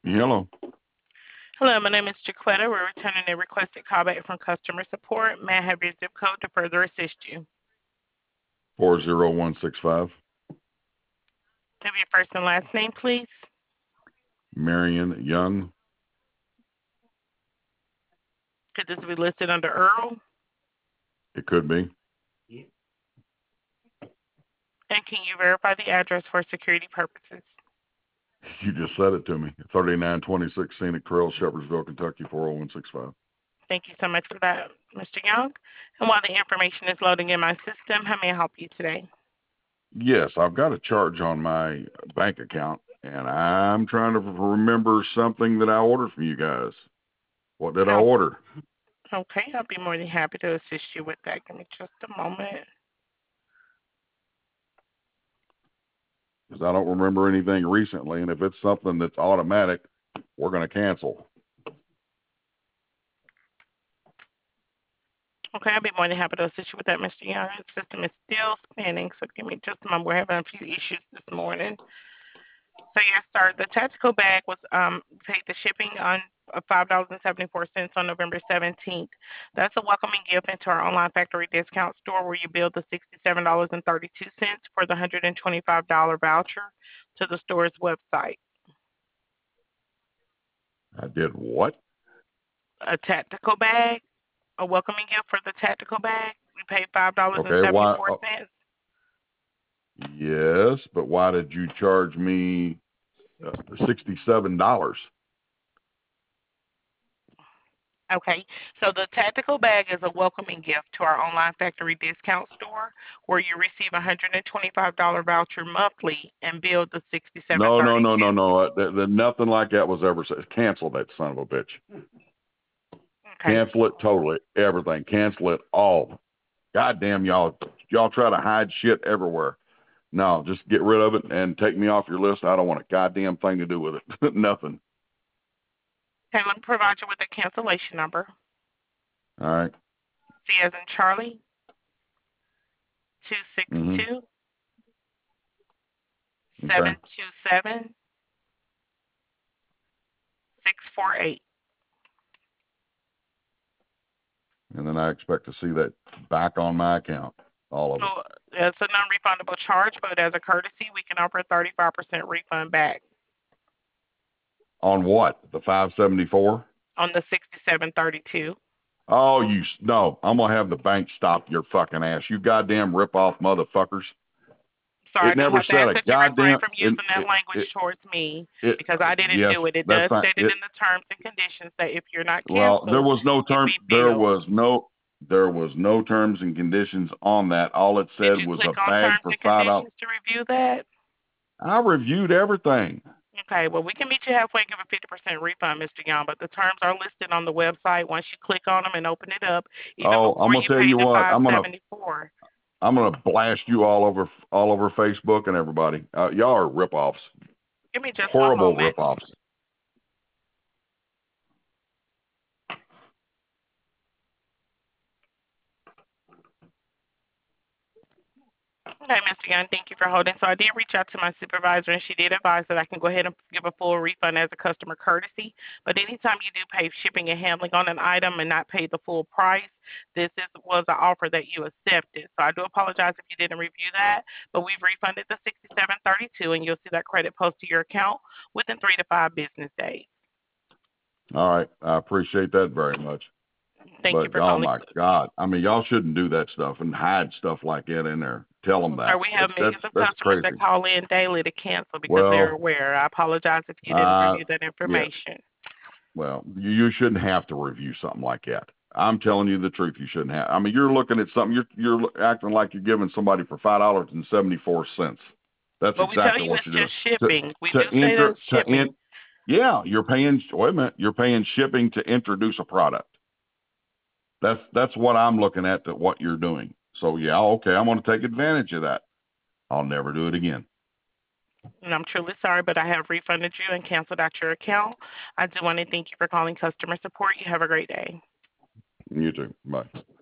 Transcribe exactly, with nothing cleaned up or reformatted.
Hello. Hello, my name is Jaquetta. We're returning a requested callback from customer support. May I have your zip code to further assist you? four zero one six five. Have your first and last name, please? Marion Young. Could this be listed under Earl? It could be. And can you verify the address for security purposes? You just said it to me. thirty-nine twenty-six Scenic Trail, Shepherdsville, Kentucky, four oh one six five. Thank you so much for that, Mister Young. And while the information is loading in my system, how may I help you today? Yes, I've got a charge on my bank account, and I'm trying to remember something that I ordered from you guys. What did I Oh, order? okay, I'll be more than happy to assist you with that. Give me just a moment. Because I don't remember anything recently, and if it's something that's automatic, we're going to cancel. Okay, I'll be more than happy to assist you with that, Mister Young. The system is still spinning, so give me just a moment. We're having a few issues this morning. So yes, sir. The tactical bag was um paid the shipping on uh, five dollars and seventy four cents on November seventeenth. That's a welcoming gift into our online factory discount store where you bill the sixty seven dollars and thirty two cents for the hundred and twenty five dollar voucher to the store's website. I did what? A tactical bag, a welcoming gift for the tactical bag. We paid five dollars and Okay, seventy why? four Oh, cents. yes, but why did you charge me uh, sixty-seven dollars? Okay, so the tactical bag is a welcoming gift to our online factory discount store where you receive a one hundred twenty-five dollar voucher monthly and bill the sixty-seven No, no, no, no, thirty-two. no. Uh, th- th- nothing like that was ever said. Cancel that son of a bitch. Okay. Cancel it totally. Everything. Cancel it all. Goddamn y'all. Y'all try to hide shit everywhere. No, just get rid of it and take me off your list. I don't want a goddamn thing to do with it. Nothing. Okay, let me provide you with a cancellation number. All right. C as in Charlie, Mm-hmm. two six two, seven Okay. two seven, six four eight. And then I expect to see that back on my account. All of it. So it's a non-refundable charge, but as a courtesy, we can offer a thirty-five percent refund back On what? The five seventy-four? on the sixty-seven thirty-two. Oh, you no! I'm gonna have the bank stop your fucking ass. You goddamn rip off motherfuckers. Sorry, It I do never have to said ask a that you refrain goddamn. from It, using that it, language it, towards me it, because I didn't yes, do it. It that's does fine. state it It in the terms and conditions that if you're not well, there canceled, was no you'll term. be There billed. was no. There was no terms and conditions on that. All it Did said you was click a on bag terms for and five dollars. conditions to review that? I reviewed everything. Okay, well, we can meet you halfway and give a fifty percent refund, Mister Young, but the terms are listed on the website. Once you click on them and open it up, even Oh, I'm before gonna you tell pay you the what. five I'm gonna seventy-four. I'm gonna blast you all over all over Facebook and everybody. Uh, y'all are rip-offs. Give me just one Horrible moment. rip-offs. Okay, Mister Young, thank you for holding. So I did reach out to my supervisor, and she did advise that I can go ahead and give a full refund as a customer courtesy. But anytime you do pay shipping and handling on an item and not pay the full price, this is, was an offer that you accepted. So I do apologize if you didn't review that, but we've refunded the sixty-seven thirty-two, and you'll see that credit post to your account within three to five business days. All right, I appreciate that very much. Thank you But for oh calling. my God, I mean, y'all shouldn't do that stuff and hide stuff like that in there. Tell them Sir, that. we have That's that's millions of that's customers that crazy. call in daily to cancel because they're Well, aware. I apologize if you didn't uh, review that yeah. information. Well, you, you shouldn't have to review something like that. I'm telling you the truth. You shouldn't have. I mean, you're looking at something. You're you're acting like you're giving somebody for five dollars and seventy four cents. That's But we tell exactly you what it's you're doing. just To shipping. We do to say that enter it's to in. shipping. Yeah, you're paying. Wait a minute. You're paying shipping to introduce a product. That's that's what I'm looking at. That what you're doing. So yeah, okay. I'm going to take advantage of that. I'll never do it again. And I'm truly sorry, but I have refunded you and canceled out your account. I do want to thank you for calling customer support. You have a great day. You too. Bye.